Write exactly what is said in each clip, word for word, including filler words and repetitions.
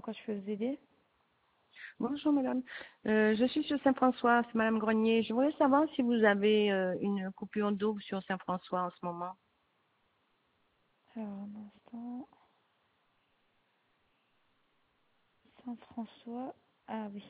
quoi je peux vous aider? Bonjour madame. Euh, je suis sur Saint-François, c'est madame Grenier. Je voulais savoir si vous avez euh, une coupure d'eau sur Saint-François en ce moment. Alors, un instant. Saint-François. Ah oui.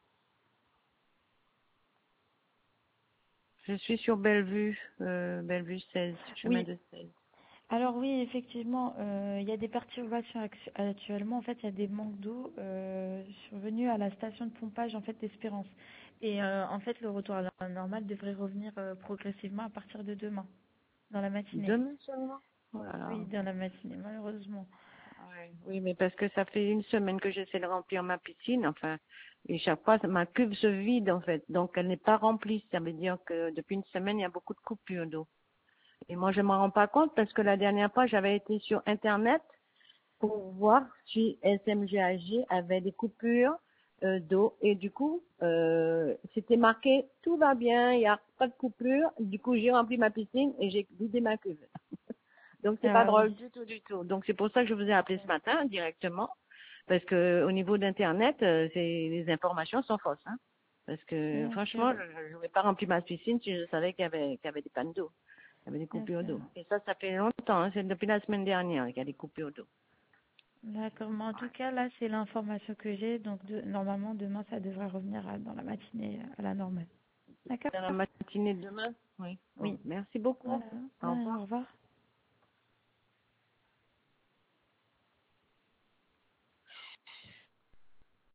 Je suis sur Bellevue, euh, Bellevue seize, chemin Oui. de seize. Alors oui, effectivement, euh, il y a des perturbations actu- actuellement. En fait, il y a des manques d'eau euh, survenus à la station de pompage en fait d'Espérance. Et euh, en fait, le retour à la normale devrait revenir euh, progressivement à partir de demain, dans la matinée. Demain seulement? Voilà. Oui, dans la matinée, malheureusement. Ouais. Oui, mais parce que ça fait une semaine que j'essaie de remplir ma piscine, enfin, et chaque fois ma cuve se vide en fait, donc elle n'est pas remplie. Ça veut dire que depuis une semaine, il y a beaucoup de coupures d'eau. Et moi, je ne m'en rends pas compte parce que la dernière fois, j'avais été sur Internet pour voir si S M G A G avait des coupures euh, d'eau. Et du coup, euh, c'était marqué tout va bien, il n'y a pas de coupure. Du coup, j'ai rempli ma piscine et j'ai vidé ma cuve. Donc, c'est pas Ah oui. drôle du tout, du tout. Donc, c'est pour ça que je vous ai appelé ce matin directement. Parce que au niveau d'Internet, euh, c'est, les informations sont fausses. Hein. Parce que Bien sûr, franchement, je n'aurais pas rempli ma piscine si je savais qu'il y avait, qu'il y avait des pannes d'eau. Il y avait des bien coupures sûr. d'eau. Et ça, ça fait longtemps. Hein. C'est depuis la semaine dernière qu'il y a des coupures d'eau. D'accord, mais en tout cas, là, c'est l'information que j'ai. Donc, de- normalement, demain, ça devrait revenir à- dans la matinée à la normale. D'accord? Dans la matinée de demain? Oui. Bon, Oui. merci beaucoup. Voilà. Au revoir. Ouais, au revoir.